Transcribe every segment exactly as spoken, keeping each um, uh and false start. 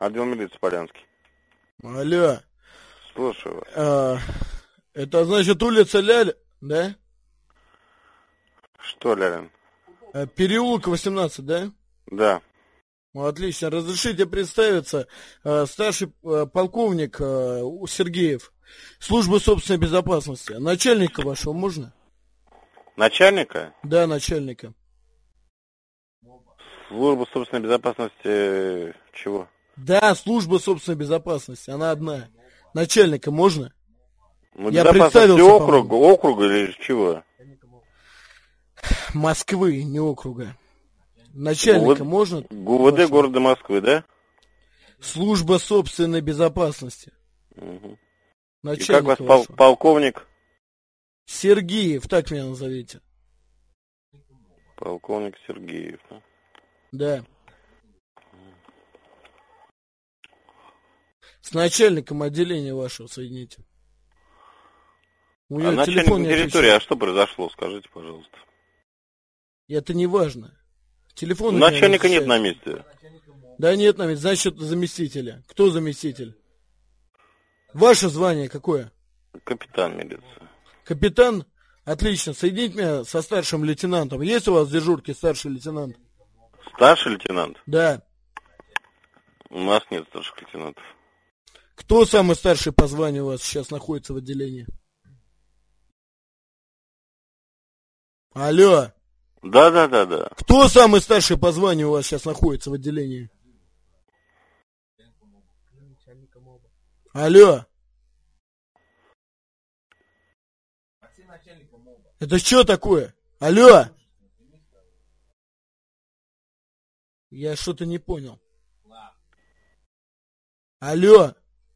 Отдел милиции Полянский. Алло. Слушаю вас. А, это значит улица Ляль, да? Что, Лялин? А, переулок восемнадцать, да? Да. Ну, отлично. Разрешите представиться. А, старший а, полковник а, Сергеев. Служба собственной безопасности. Начальника вашего можно? Начальника? Да, начальника. Служба собственной безопасности чего? Да, служба собственной безопасности. Она одна. Начальника можно? Ну, Я безопасности представился, округа, по-моему. округа или чего? Москвы, не округа. Начальника ГУВД, можно? ГУВД вашего? города Москвы, да? Служба собственной безопасности. Угу. И как Начальника вас пол- вашего. полковник? Сергеев, так меня назовите. Полковник Сергеев. Да. С начальником отделения вашего соедините. У А него начальник телефон на не территории, а отвечает. что произошло, скажите, пожалуйста. Это не важно. Телефон у Ну, него не начальника нет отвечает. на месте. Да нет, на месте. Значит, заместителя. Кто заместитель? Ваше звание какое? Капитан милиции. Капитан? Отлично. Соедините меня со старшим лейтенантом. Есть у вас в дежурке старший лейтенант? Старший лейтенант? Да. У нас нет старших лейтенантов. Кто самый старший по званию у вас сейчас находится в отделении? Алло. Да, да, да, да. Кто самый старший по званию у вас сейчас находится в отделении? Алло. Это что такое? Алло. Я что-то не понял. Алло.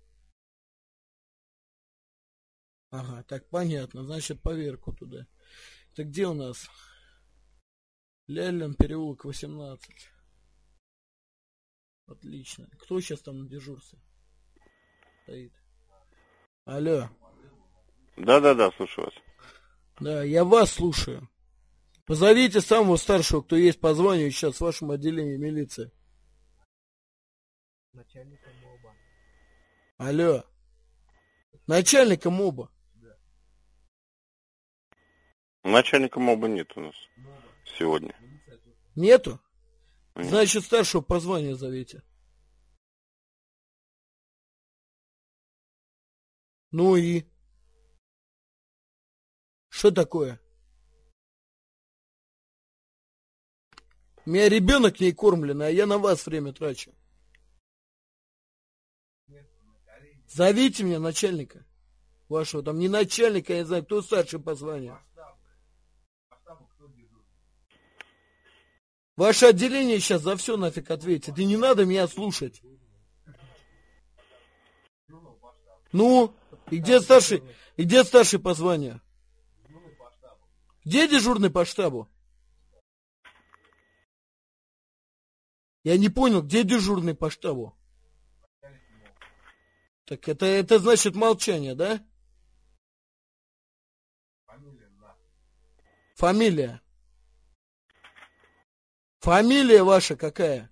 Ага, так понятно. Значит, поверку туда. Это где у нас? Лялин, переулок восемнадцать. Отлично. Кто сейчас там на дежурстве стоит? Алло. Да, да, да, слушаю вас. Да, я вас слушаю. Позовите самого старшего, кто есть по званию сейчас в вашем отделении милиции. Начальника МОБа. Алло. Начальника МОБа. Начальника МОБа нет у нас сегодня. Нету? Нет. Значит, старшего по званию зовите. Ну и? Что такое? У меня ребенок не кормленный, а я на вас время трачу. Зовите мне начальника вашего. Там не начальника, я не знаю, кто старший по званию. Ваше отделение сейчас за все нафиг ответит. И не надо меня слушать. Ну, и где старший, и где старший по званию? Где дежурный по штабу? Я не понял, где дежурный по штабу? Так это, это значит молчание, да? Фамилия. Фамилия ваша какая?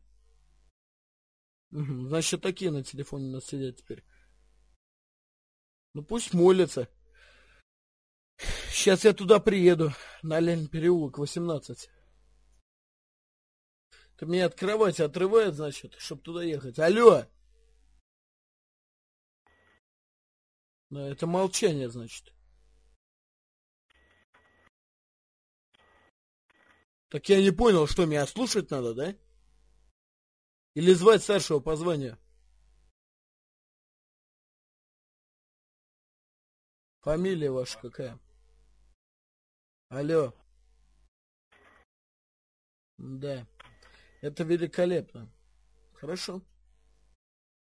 Угу, значит, такие на телефоне у нас сидят теперь. Ну пусть молятся. Сейчас я туда приеду, на Ленин переулок восемнадцать. Это меня от кровати отрывает, значит, чтобы туда ехать. Алло! Да, это молчание, значит. Так я не понял, что меня слушать надо, да? Или звать старшего по званию? Фамилия ваша какая? Алло. Да. Это великолепно. Хорошо.